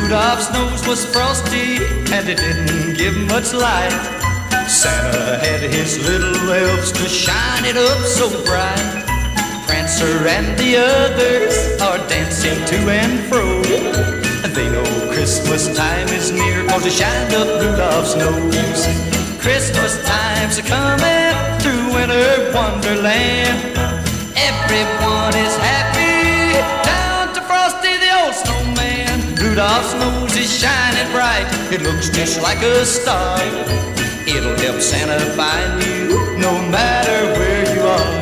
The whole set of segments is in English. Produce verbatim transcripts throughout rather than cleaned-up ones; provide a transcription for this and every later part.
Rudolph's nose was frosty and it didn't give much light. Santa had his little elves to shine it up so bright. Prancer and the others are dancing to and fro, and they know Christmas time is near, 'cause they shined up Rudolph's nose. Christmas time's a-coming through winter wonderland. Everyone is happy down to Frosty the old snowman. Rudolph's nose is shining bright, it looks just like a star. It'll help Santa find you no matter where you are.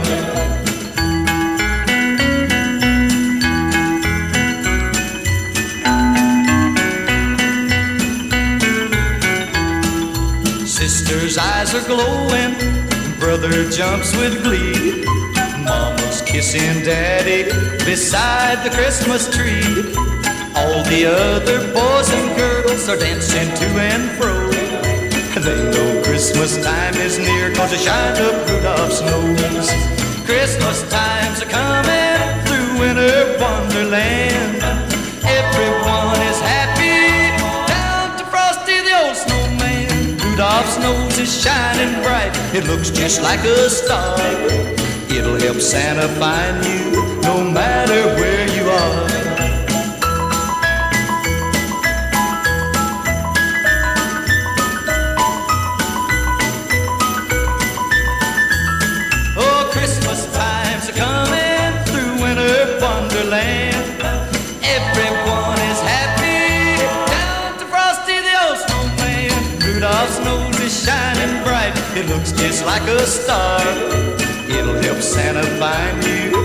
Sister's eyes are glowing, brother jumps with glee. Mama's kissing daddy beside the Christmas tree. All the other boys and girls are dancing to and fro. They know Christmas time is near, 'cause they shined up Rudolph's nose. Christmas time's a-coming through winter wonderland. Everyone is happy down to Frosty the old snowman. Rudolph's nose is shining bright, it looks just like a star. It'll help Santa find you no matter where you are. Oh, Christmas time's a-coming through winter wonderland. Everyone is happy down to Frosty the old snowman. Rudolph's nose is shining bright, it looks just like a star. It'll help Santa find you